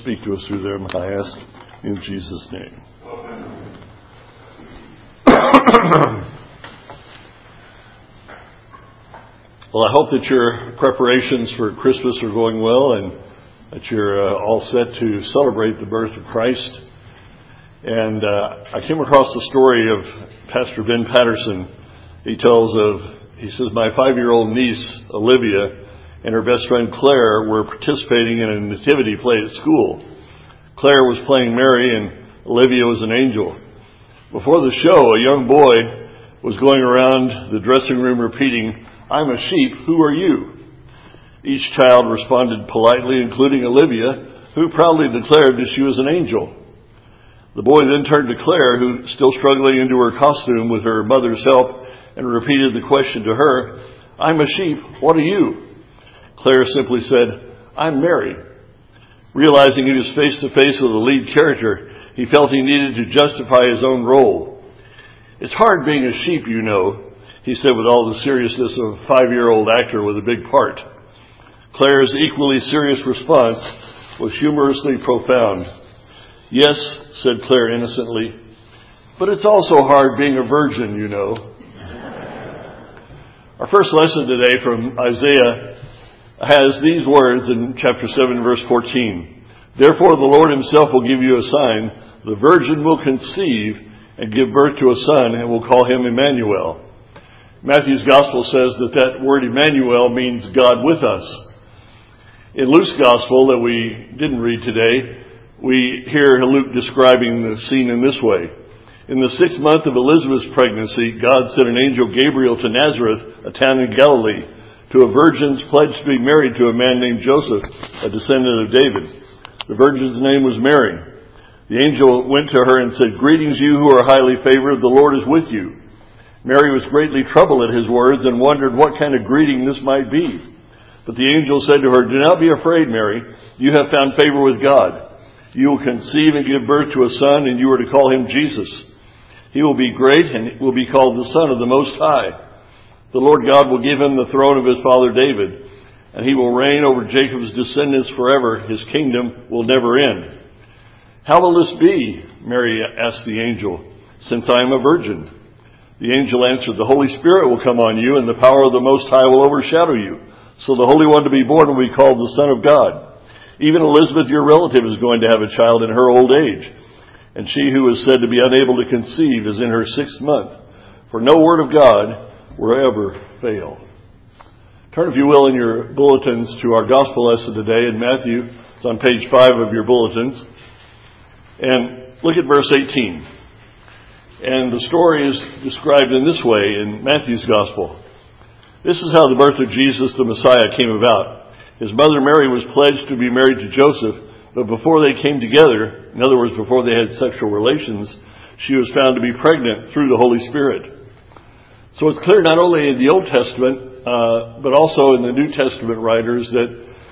speak to us through them, I ask in Jesus' name. Well, I hope that your preparations for Christmas are going well and that you're all set to celebrate the birth of Christ. And I came across the story of Pastor Ben Patterson. He says, my 5-year-old niece, Olivia, and her best friend Claire were participating in a nativity play at school. Claire was playing Mary and Olivia was an angel. Before the show, a young boy was going around the dressing room repeating, "I'm a sheep, who are you?" Each child responded politely, including Olivia, who proudly declared that she was an angel. The boy then turned to Claire, who, still struggling into her costume with her mother's help, and repeated the question to her, "I'm a sheep, what are you?" Claire simply said, "I'm Mary." Realizing he was face to face with the lead character, he felt he needed to justify his own role. "It's hard being a sheep, you know," he said with all the seriousness of a 5-year-old actor with a big part. Claire's equally serious response was humorously profound. "Yes," said Claire innocently, "but it's also hard being a virgin, you know." Our first lesson today from Isaiah has these words in chapter 7, verse 14. "Therefore the Lord himself will give you a sign. The virgin will conceive and give birth to a son and will call him Emmanuel." Matthew's gospel says that word Emmanuel means God with us. In Luke's gospel that we didn't read today, we hear Luke describing the scene in this way. In the 6th month of Elizabeth's pregnancy, God sent an angel Gabriel to Nazareth, a town in Galilee, to a virgin pledged to be married to a man named Joseph, a descendant of David. The virgin's name was Mary. The angel went to her and said, "Greetings, you who are highly favored, the Lord is with you." Mary was greatly troubled at his words and wondered what kind of greeting this might be. But the angel said to her, "Do not be afraid, Mary. You have found favor with God. You will conceive and give birth to a son, and you are to call him Jesus. He will be great and will be called the Son of the Most High. The Lord God will give him the throne of his father David, and he will reign over Jacob's descendants forever. His kingdom will never end." "How will this be?" Mary asked the angel, "since I am a virgin?" The angel answered, "The Holy Spirit will come on you, and the power of the Most High will overshadow you. So the Holy One to be born will be called the Son of God. Even Elizabeth, your relative, is going to have a child in her old age. And she who is said to be unable to conceive is in her 6th month. For no word of God will ever fail." Turn, if you will, in your bulletins to our gospel lesson today in Matthew. It's on page 5 of your bulletins. And look at verse 18. And the story is described in this way in Matthew's gospel. "This is how the birth of Jesus the Messiah came about. His mother Mary was pledged to be married to Joseph, but before they came together, in other words, before they had sexual relations, she was found to be pregnant through the Holy Spirit." So it's clear not only in the Old Testament, but also in the New Testament writers that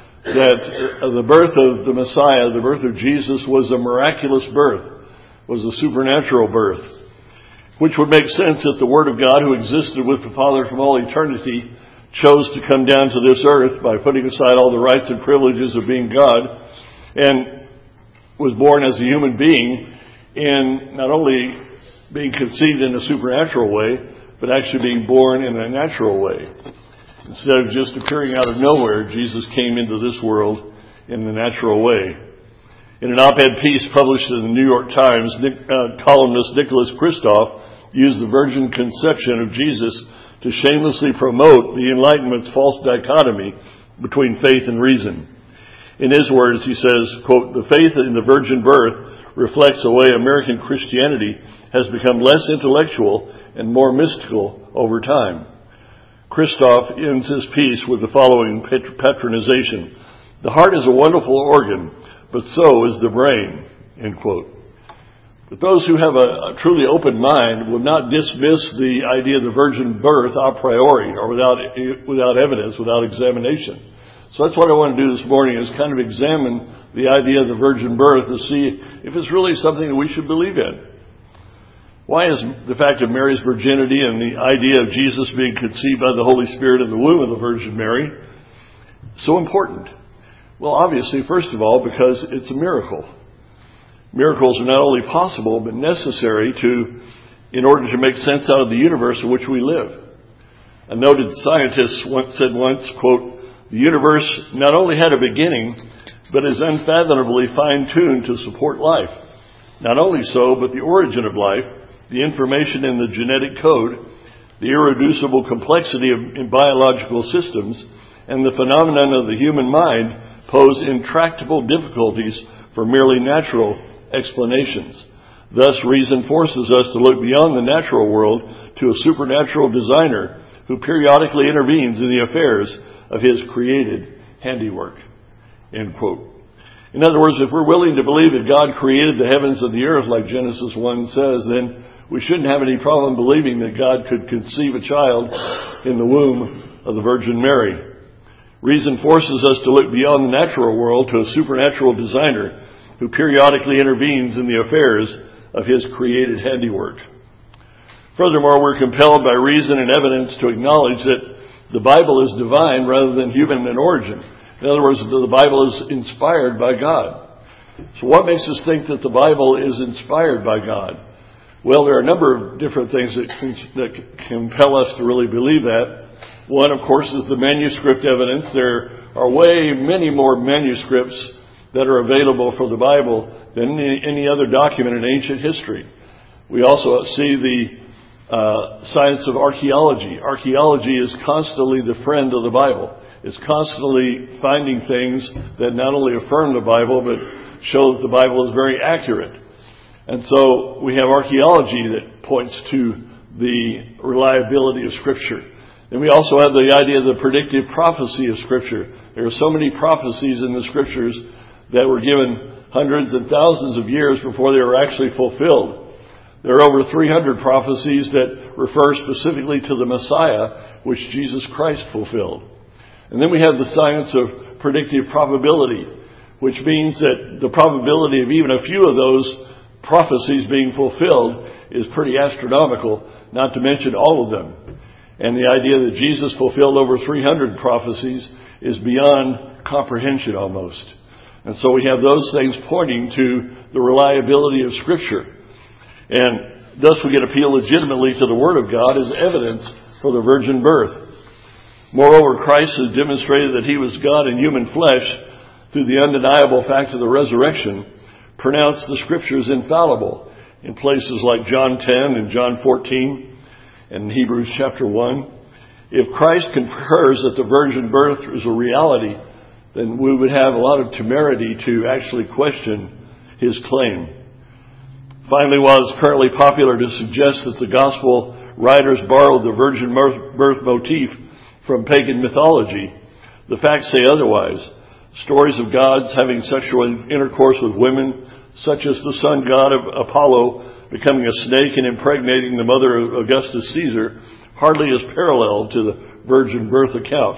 the birth of the Messiah, the birth of Jesus, was a miraculous birth, was a supernatural birth, which would make sense if the Word of God, who existed with the Father from all eternity, chose to come down to this earth by putting aside all the rights and privileges of being God and was born as a human being, and not only being conceived in a supernatural way, but actually being born in a natural way. Instead of just appearing out of nowhere, Jesus came into this world in the natural way. In an op-ed piece published in the New York Times, columnist Nicholas Kristof used the virgin conception of Jesus to shamelessly promote the Enlightenment's false dichotomy between faith and reason. In his words, he says, quote, "The faith in the virgin birth reflects the way American Christianity has become less intellectual and more mystical over time." Kristof ends his piece with the following patronization: "The heart is a wonderful organ, but so is the brain," end quote. But those who have a truly open mind will not dismiss the idea of the virgin birth a priori or without evidence, without examination. So that's what I want to do this morning, is kind of examine the idea of the virgin birth to see if it's really something that we should believe in. Why is the fact of Mary's virginity and the idea of Jesus being conceived by the Holy Spirit in the womb of the Virgin Mary so important? Well, obviously, first of all, because it's a miracle. Miracles are not only possible, but necessary in order to make sense out of the universe in which we live. A noted scientist said once, quote, "The universe not only had a beginning, but is unfathomably fine-tuned to support life. Not only so, but the origin of life, the information in the genetic code, the irreducible complexity in biological systems, and the phenomenon of the human mind pose intractable difficulties for merely natural explanations. Thus, reason forces us to look beyond the natural world to a supernatural designer who periodically intervenes in the affairs of his created handiwork." End quote. In other words, if we're willing to believe that God created the heavens and the earth, like Genesis 1 says, then we shouldn't have any problem believing that God could conceive a child in the womb of the Virgin Mary. Reason forces us to look beyond the natural world to a supernatural designer who periodically intervenes in the affairs of his created handiwork. Furthermore, we're compelled by reason and evidence to acknowledge that the Bible is divine rather than human in origin. In other words, the Bible is inspired by God. So what makes us think that the Bible is inspired by God? Well, there are a number of different things that compel us to really believe that. One, of course, is the manuscript evidence. There are many more manuscripts that are available for the Bible than any other document in ancient history. We also see the science of archaeology. Archaeology is constantly the friend of the Bible. It's constantly finding things that not only affirm the Bible, but show that the Bible is very accurate. And so we have archaeology that points to the reliability of Scripture. And we also have the idea of the predictive prophecy of Scripture. There are so many prophecies in the Scriptures that were given hundreds and thousands of years before they were actually fulfilled. There are over 300 prophecies that refer specifically to the Messiah, which Jesus Christ fulfilled. And then we have the science of predictive probability, which means that the probability of even a few of those prophecies being fulfilled is pretty astronomical, not to mention all of them. And the idea that Jesus fulfilled over 300 prophecies is beyond comprehension almost. And so we have those things pointing to the reliability of Scripture. And thus we can appeal legitimately to the Word of God as evidence for the virgin birth. Moreover, Christ has demonstrated that He was God in human flesh through the undeniable fact of the resurrection, pronounced the Scriptures infallible in places like John 10 and John 14 and Hebrews chapter 1. If Christ confirms that the virgin birth is a reality, then we would have a lot of temerity to actually question His claim. Finally, while it's currently popular to suggest that the gospel writers borrowed the virgin birth motif from pagan mythology, the facts say otherwise. Stories of gods having sexual intercourse with women, such as the sun god of Apollo becoming a snake and impregnating the mother of Augustus Caesar, hardly is parallel to the virgin birth account.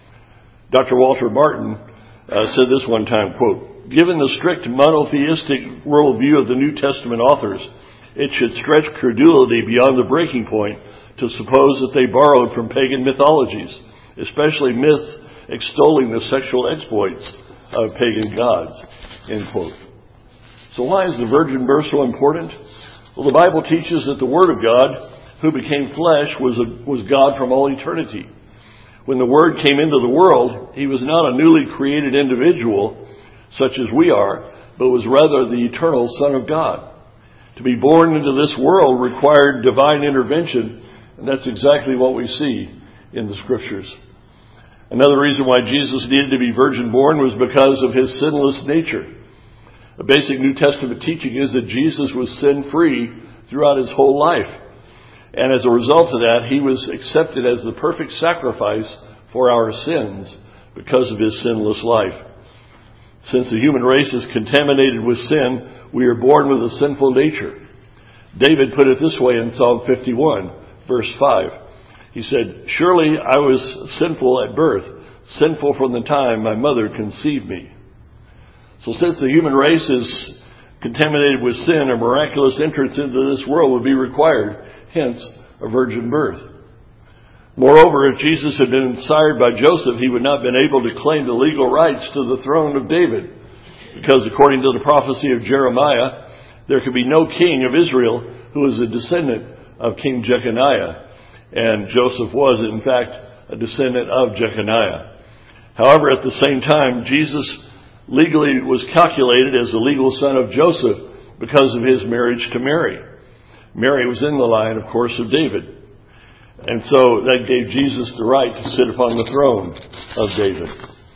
Dr. Walter Martin said this one time, quote, "Given the strict monotheistic worldview of the New Testament authors, it should stretch credulity beyond the breaking point to suppose that they borrowed from pagan mythologies, especially myths extolling the sexual exploits of pagan gods." End quote. So why is the virgin birth so important? Well, the Bible teaches that the Word of God, who became flesh, was God from all eternity. When the Word came into the world, He was not a newly created individual, such as we are, but was rather the eternal Son of God. To be born into this world required divine intervention, and that's exactly what we see in the Scriptures. Another reason why Jesus needed to be virgin born was because of His sinless nature. A basic New Testament teaching is that Jesus was sin-free throughout His whole life. And as a result of that, He was accepted as the perfect sacrifice for our sins because of His sinless life. Since the human race is contaminated with sin, we are born with a sinful nature. David put it this way in Psalm 51, verse 5. He said, "Surely I was sinful at birth, sinful from the time my mother conceived me." So since the human race is contaminated with sin, a miraculous entrance into this world would be required, hence a virgin birth. Moreover, if Jesus had been sired by Joseph, he would not have been able to claim the legal rights to the throne of David, because according to the prophecy of Jeremiah, there could be no king of Israel who was a descendant of King Jeconiah. And Joseph was, in fact, a descendant of Jeconiah. However, at the same time, Jesus legally was calculated as the legal son of Joseph because of his marriage to Mary. Mary was in the line, of course, of David. And so that gave Jesus the right to sit upon the throne of David.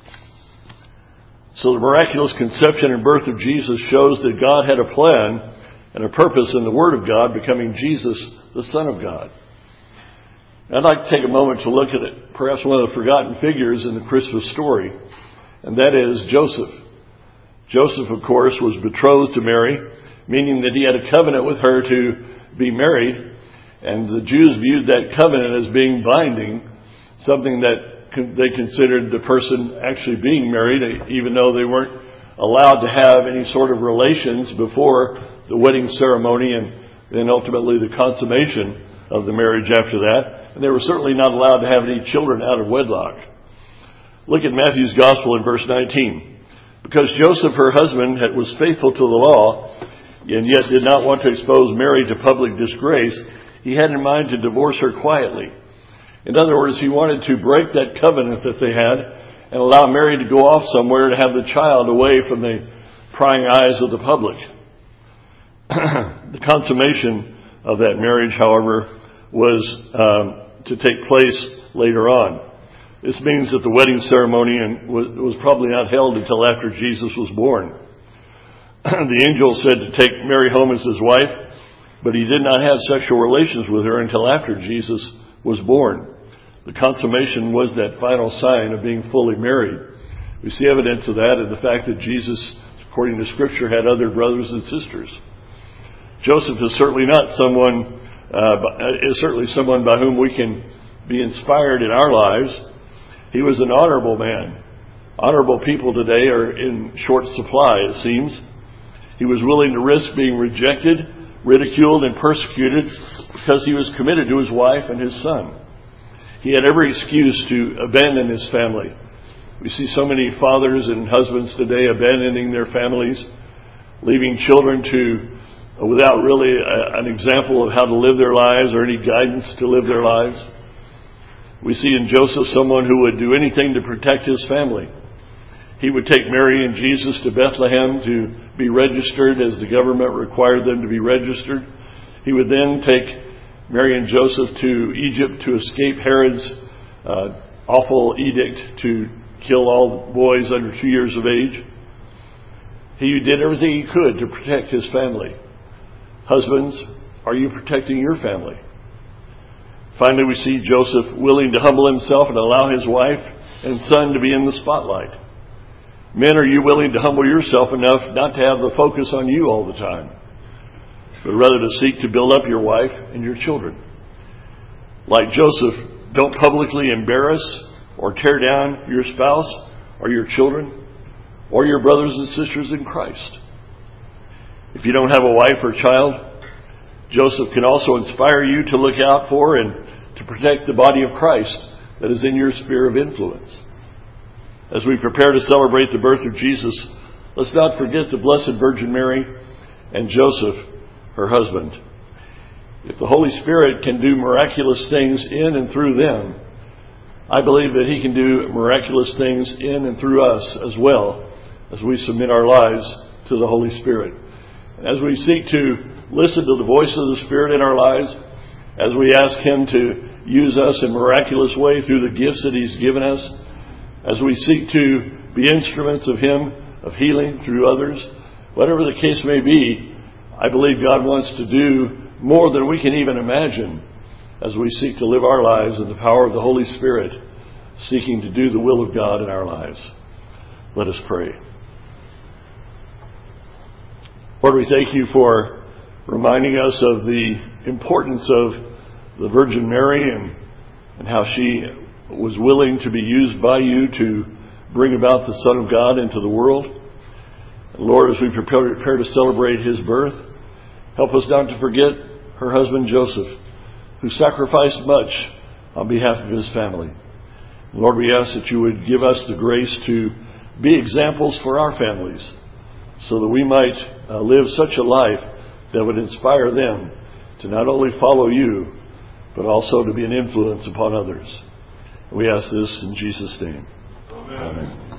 So the miraculous conception and birth of Jesus shows that God had a plan and a purpose in the Word of God becoming Jesus, the Son of God. I'd like to take a moment to look at it, perhaps one of the forgotten figures in the Christmas story, and that is Joseph. Joseph, of course, was betrothed to Mary, meaning that he had a covenant with her to be married. And the Jews viewed that covenant as being binding, something that they considered the person actually being married, even though they weren't allowed to have any sort of relations before the wedding ceremony and then ultimately the consummation of the marriage after that. And they were certainly not allowed to have any children out of wedlock. Look at Matthew's Gospel in verse 19. Because Joseph, her husband, was faithful to the law and yet did not want to expose Mary to public disgrace, he had in mind to divorce her quietly. In other words, he wanted to break that covenant that they had and allow Mary to go off somewhere to have the child away from the prying eyes of the public. The consummation of that marriage, however, was to take place later on. This means that the wedding ceremony was probably not held until after Jesus was born. The angel said to take Mary home as his wife, but he did not have sexual relations with her until after Jesus was born. The consummation was that final sign of being fully married. We see evidence of that in the fact that Jesus, according to Scripture, had other brothers and sisters. Joseph is certainly someone by whom we can be inspired in our lives. He was an honorable man. Honorable people today are in short supply, it seems. He was willing to risk being rejected, ridiculed, and persecuted because he was committed to his wife and his son. He had every excuse to abandon his family. We see so many fathers and husbands today abandoning their families, leaving children without really an example of how to live their lives or any guidance to live their lives. We see in Joseph someone who would do anything to protect his family. He would take Mary and Jesus to Bethlehem to be registered as the government required them to be registered. He would then take Mary and Joseph to Egypt to escape Herod's awful edict to kill all boys under 2 years of age. He did everything he could to protect his family. Husbands, are you protecting your family? Finally, we see Joseph willing to humble himself and allow his wife and son to be in the spotlight. Men, are you willing to humble yourself enough not to have the focus on you all the time, but rather to seek to build up your wife and your children? Like Joseph, don't publicly embarrass or tear down your spouse or your children or your brothers and sisters in Christ. If you don't have a wife or child, Joseph can also inspire you to look out for and to protect the body of Christ that is in your sphere of influence. As we prepare to celebrate the birth of Jesus, let's not forget the Blessed Virgin Mary and Joseph, her husband. If the Holy Spirit can do miraculous things in and through them, I believe that He can do miraculous things in and through us as well as we submit our lives to the Holy Spirit. And as we seek to listen to the voice of the Spirit in our lives, as we ask Him to use us in a miraculous way through the gifts that He's given us, as we seek to be instruments of Him, of healing through others, whatever the case may be, I believe God wants to do more than we can even imagine as we seek to live our lives in the power of the Holy Spirit, seeking to do the will of God in our lives. Let us pray. Lord, we thank You for reminding us of the importance of the Virgin Mary and how she was willing to be used by You to bring about the Son of God into the world. And Lord, as we prepare to celebrate His birth, help us not to forget her husband Joseph, who sacrificed much on behalf of his family. Lord, we ask that you would give us the grace to be examples for our families so that we might live such a life that would inspire them to not only follow you, but also to be an influence upon others. We ask this in Jesus' name. Amen. Amen.